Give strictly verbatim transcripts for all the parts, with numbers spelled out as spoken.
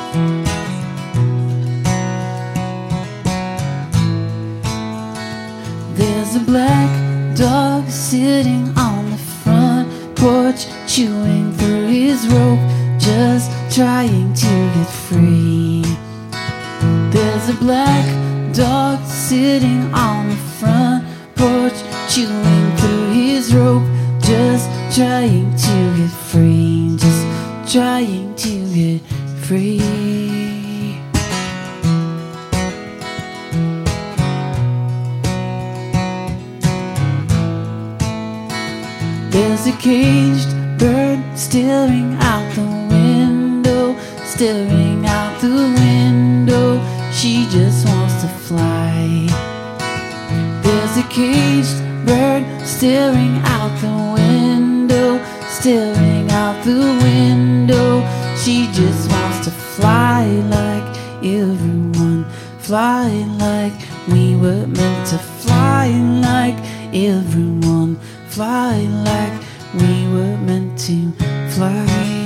There's a black dog sitting on the front porch, chewing through his rope, just trying to get free. There's a black dog sitting on the front porch, chewing through his rope, just trying to get free, just trying to get free. There's a caged bird staring out the window, staring out the window, she just wants to fly. There's a caged bird staring out the window, staring out the window, she just wants to fly like everyone, fly like we were meant to fly, like everyone, fly like we were meant to fly.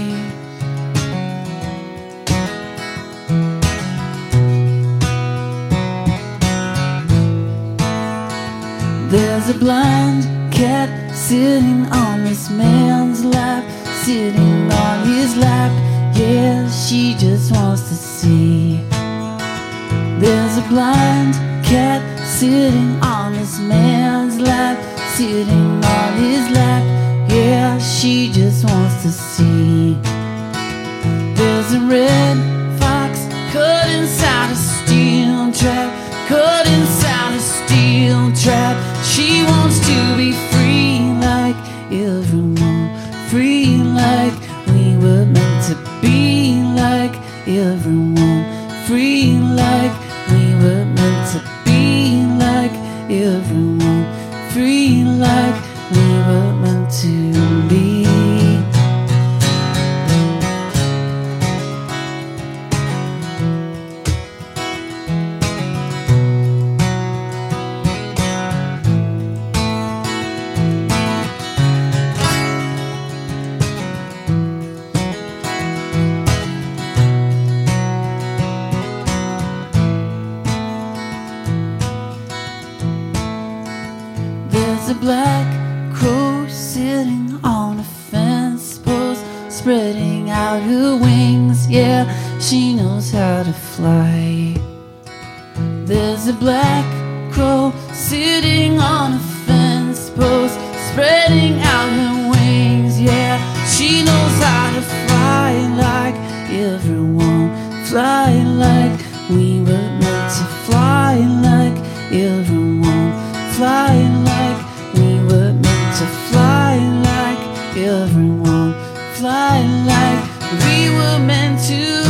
There's a blind cat sitting on this man's lap, sitting on his lap, yeah, she just wants to see. There's a blind cat sitting on this man's lap, sitting on his lap, yeah, she just wants to see. There's a red fox caught inside a steel trap, caught inside a steel trap, she wants to be free like everyone, free like we were meant to be, like everyone, free like we were meant to be, like everyone, free like we were meant to be. There's a black crow sitting on a fence post, spreading out her wings, yeah, she knows how to fly. There's a black crow sitting on a fence post, spreading out her wings, yeah, she knows how to fly like everyone, fly like we were meant to fly, like everyone, fly like we were meant to fly, like everyone, fly like we were meant to